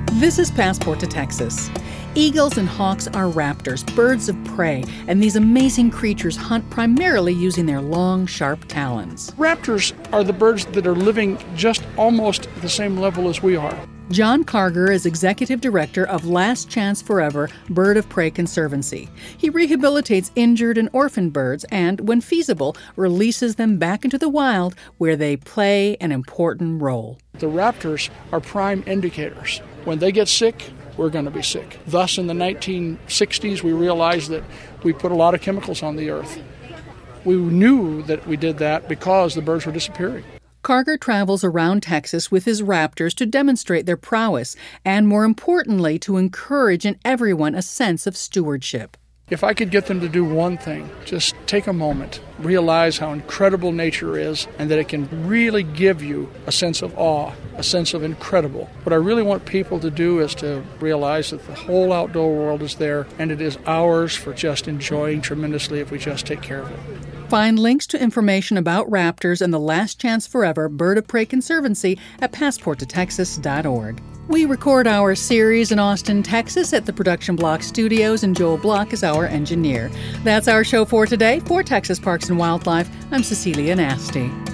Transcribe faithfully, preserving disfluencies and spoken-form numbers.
This is Passport to Texas. Eagles and hawks are raptors, birds of prey, and these amazing creatures hunt primarily using their long, sharp talons. Raptors are the birds that are living just almost at the same level as we are. John Karger is executive director of Last Chance Forever Bird of Prey Conservancy. He rehabilitates injured and orphaned birds and, when feasible, releases them back into the wild where they play an important role. The raptors are prime indicators. When they get sick, we're going to be sick. Thus, in the nineteen sixties, we realized that we put a lot of chemicals on the earth. We knew that we did that because the birds were disappearing. Karger travels around Texas with his raptors to demonstrate their prowess and, more importantly, to encourage in everyone a sense of stewardship. If I could get them to do one thing, just take a moment, realize how incredible nature is and that it can really give you a sense of awe, a sense of incredible. What I really want people to do is to realize that the whole outdoor world is there and it is ours for just enjoying tremendously if we just take care of it. Find links to information about raptors and the Last Chance Forever Bird of Prey Conservancy at passport to texas dot org. We record our series in Austin, Texas at the Production Block Studios, and Joel Block is our engineer. That's our show for today. For Texas Parks and Wildlife, I'm Cecilia Nasty.